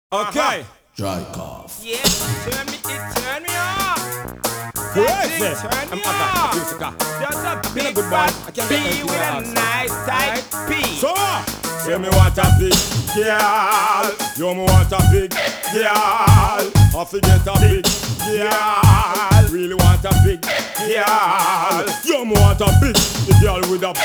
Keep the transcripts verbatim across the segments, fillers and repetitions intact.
Okay. Dry cough. Yeah, turn me, it turn me on. Who That is thing it? turn me I'm Aga, on. Musica. Just a been a big good boy. fat I can't B get anything with a else. nice tight P. So, say me want a big girl. You me want a big girl. I forget a big girl. Really want a big girl. You me want a big girl with a.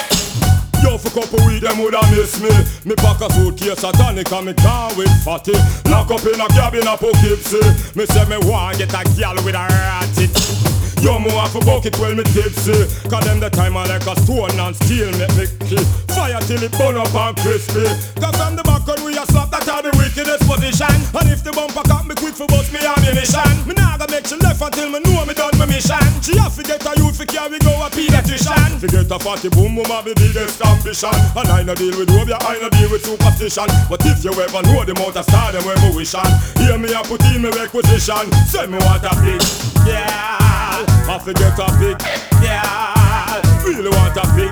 Yo, for couple weeks, them woulda miss me. Me pack a suitcase a tonic and me car with fatty. Lock up in a cabin a Poughkeepsie. Me say me want get a girl with a ratchet. Yo, me want for bucket well me tipsy. Cause them the time I like a stone and steel make me key. Fire till it burn up and crispy. Cause from the back when we a slap that are the wickedest position. And if the bumper cut me quick for bust me ammunition. Me nah gonna make she left until me know me done my mission. She have to get a youth for carry go a pediatrician. Forget a fatty boom boom have the biggest ambition. And I no deal with Robia, I no deal with superstition. But if you ever know the amount of star them when me wish on, hear me a put in me requisition. Say me want a big girl, I forget a big girl. Really want a big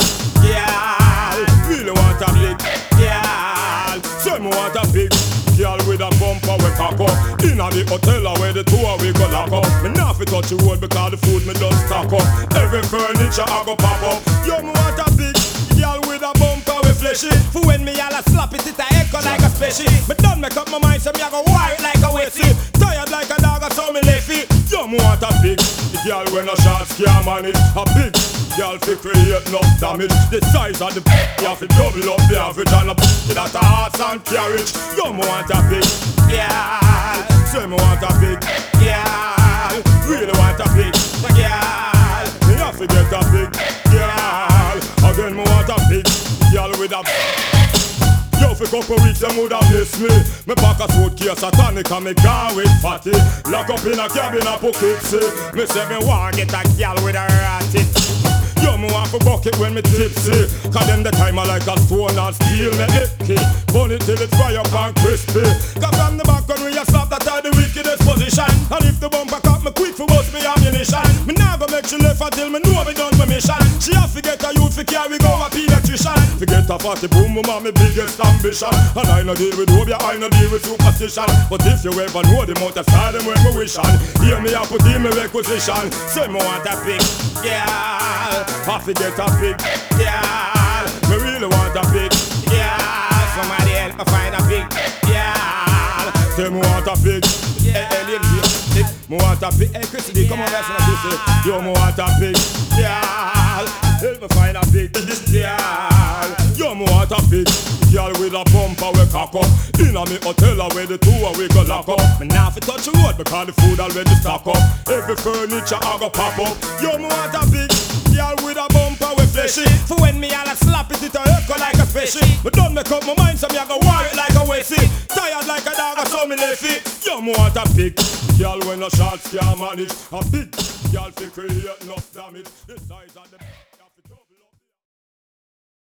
girl, really want a big girl. Say me want a big girl with a bumper we cock up. Inna the hotel where the two we go lock up. Me nah fi touch the road because the food me done stock up. Every furniture I go pop up. Yo, me want a big girl with a bumper we fleshy. For when me all a slap it, it a echo like a specie. Me done make up my mind, so me a go wire it like a whiskey. Tired like a dog, so me lefty. Yo, me want a big girl when a shots can't manage. A big girl fi create no damage. The size of the you have to double up the average and a that a horse and carriage. Yo, me want a big girl. Say me want a big girl. Really want a big girl. Me have to get a big girl. Again, me want a big girl with a. Yo, for couple weeks them woulda miss me. Me pack a suitcase a tonic and me car with fatty. Lock up in a cabin a Poughkeepsie. Me say me want get a girl with a ratchet. Yo, me want for bucket when me tipsy. Cause them the time I like a stone and steel me icky. Burn it till it fry up and crispy. Cause from the back when we a slap that are the wickedest position. And if the bumper cut me quick for bust me ammunition. Me nah go make she left until me know me done my mission. She have to get a youth for carry go a pediatrician. Forget a fatty boom boom and me biggest ambition. And I no deal with Robia, I no deal with superstition. But if you ever know the amount of star them when me wish on, hear me a put in me requisition. Say me want a big girl, I forget a big girl. Me really want a big girl. Somebody help me find a big girl. Say me want a big Yeah. Hey, hey, lady, me want a big. Hey, Chrissy D, come on, let's not this. Yo, me want a big girl. Help me find a big girl. Yo, me want a big girl with a bumper we cock up. Inna me hotel where the two we go lock up. Me nah fi touch the road because the food already stock up. Every furniture I go pop up. Yo, me want a big girl with a bumper we fleshy. For when me all a slap it, it a echo like a specie. But don't make up my mind, so me a go wire it like a whiskey. Tired like a dog, so me lefty. Yo, me want a big girl when a shots can't manage. A big girl fi create enough damage. The size of the